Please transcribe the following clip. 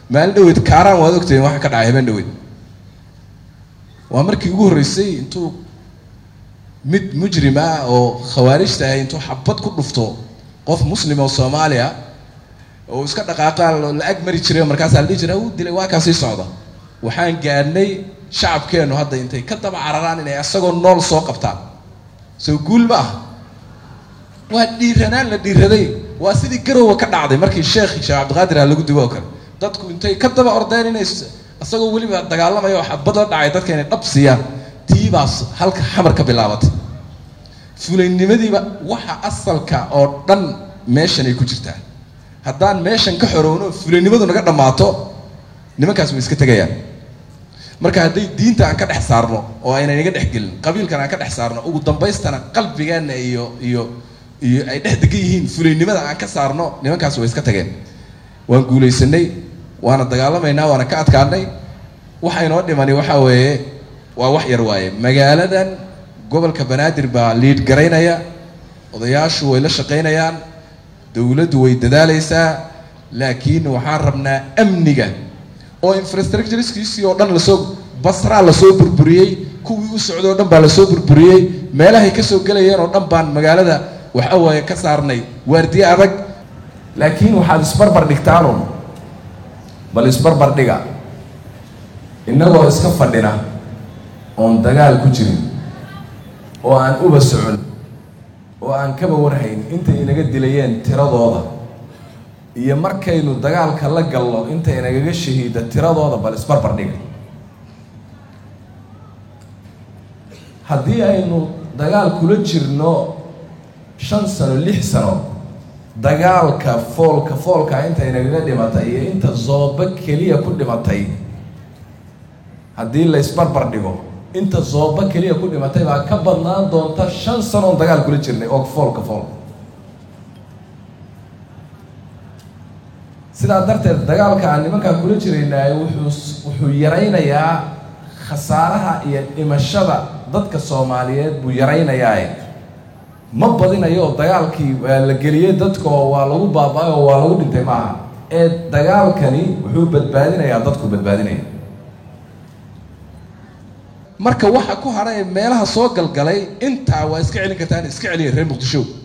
maalin dhaweyd kaaraan waad ogtahay waxa ka dhacay habeen dhaweyd waa markii ugu horreysay intuu mid mujrima oo khawaarijta ah intuu xabad ku dhufto qof muslim oo Soomaaliya oo iska dhaqaaqaa la ag mari jiray markaas la dhigi jiray uu dilay waa ka sii socda waxaan gaarnay shacabkeenu hadda intay ka daba cararaan inay asagoo nool soo qabtaan soo guulba waa dhiiranaan la dhiiraday waa sidii garoowa ka dhacday markii Sheekh Cabdiqaadir lagu dibo kale dadku intay ka daba ordeen inay asagoo waliba dagaalamayo xabad la dhacay dadka inay dhabsiyaan tiibaas halka xamar ka bilaabatay fulaynimadii waxa asalka oo dhan meeshan ay ku jirtaa haddaan meeshan ka xorowno fulaynimadu naga dhamaato nimankaas way iska tagayaan marka haddii diinta aan ka dhex saarno oo ayna naga dhex gelin qabiilkan aan ka dhex saarno ugu dambaystana qalbigeena iyo ay dhex degan yihiin fulaynimada aan ka saarno nimankaas way iska tageen waan guulaysanay waana dagaalamaynaa waana ka adkaanay waxa inoo dhimani waxa weeye waa wax yar waaye magaaladan gobolka Banaadir baa lead garaynaya odayaashu way la shaqeynayaan dawladdu way dadaalaysaa laakiin waxaan rabnaa amniga oo infrastructure-kiisii oo dhan la soo Basra la soo burburiyay kuwii u socdo dhan baa la soo burburiyay meelahay ka soo galayeen oo dhan baan magaalada waxa weeye ka saarnay waardiye adag laakiin waxaad isbarbar dhigtaano bal isbarbar dhiga innagoo iska fadhina oon dagaal ku jirin oo aan uba socon oo aan kaba warhayn inta inaga dilayeen tiradooda iyo markaynu dagaalka la galno inta inaga shahiida tiradooda bal isbarbar dhiga haddii aynu dagaal kula jirno 5 sano 6 sano dagaalka foolka inta inaga dhimatay iyo inta zooba kaliya ku dhimatay haddii la isbarbar dhigo inta zooba kaliya ku dhimatay baa ka badnaan doonta 5 sano dagaal kula jirnay oo foolka sidaa darteed dagaalka aan nimanka kula jiraynaa wuxuu yaraynayaa khasaaraha iyo dhimashada dadka Soomaaliyeed buu yaraynayaa ma badinayo dagaalkii la geliyay dadka waa lagu baabaayo waa lagu dhintay maaha ee dagaalkani wuxuu badbaadinayaa dadku badbaadinaya marka waxa ku haray meelaha soo galgalay inta waa iska celin kartaan iska celiya reer Muqdisho